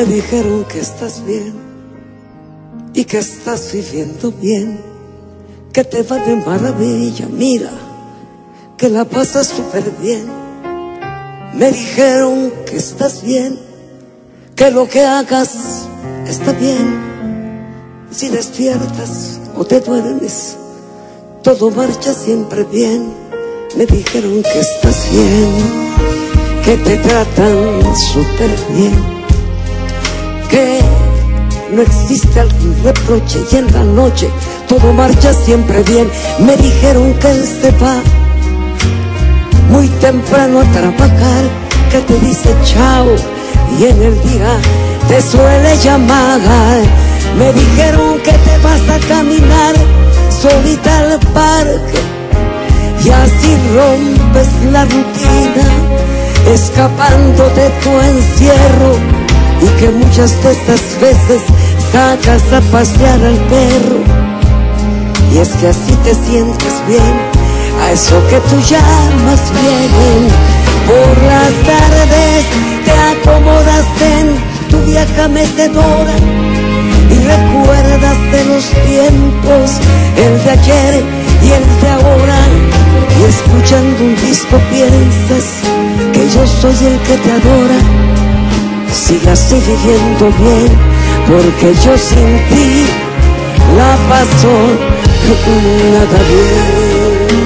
Me dijeron que estás bien y que estás viviendo bien, que te va de maravilla, mira, que la pasas súper bien. Me dijeron que estás bien, que lo que hagas está bien. Si despiertas o te duermes, todo marcha siempre bien. Me dijeron que estás bien, que te tratan súper bien, que no existe algún reproche y en la noche todo marcha siempre bien. Me dijeron que él se va muy temprano a trabajar, que te dice chao y en el día te suele llamar. Me dijeron que te vas a caminar solita al parque y así rompes la rutina, escapando de tu encierro, y que muchas de estas veces sacas a pasear al perro. Y es que así te sientes bien, a eso que tú llamas bien. Por las tardes te acomodas en tu vieja mecedora y recuerdas de los tiempos, el de ayer y el de ahora. Y escuchando un disco piensas que yo soy el que te adora. Sigue así viviendo bien, porque yo sin ti la paso nada bien.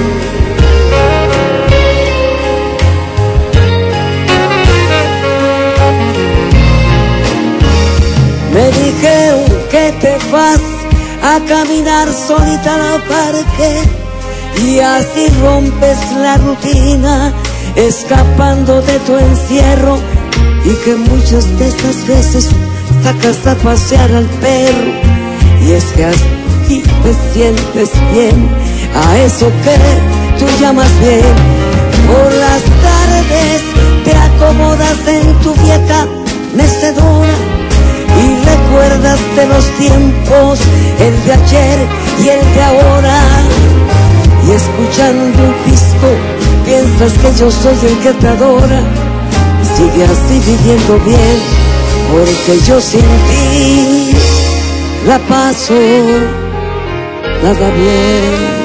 Me dijeron que te vas a caminar solita al parque y así rompes la rutina, escapando de tu encierro, y que muchas de estas veces sacas a pasear al perro. Y es que así te sientes bien, a eso que tú llamas bien. Por las tardes te acomodas en tu vieja mecedora y recuerdas de los tiempos, el de ayer y el de ahora. Y escuchando un disco piensas que yo soy el que te adora. Sigue así viviendo bien, porque yo sin ti la paso nada bien.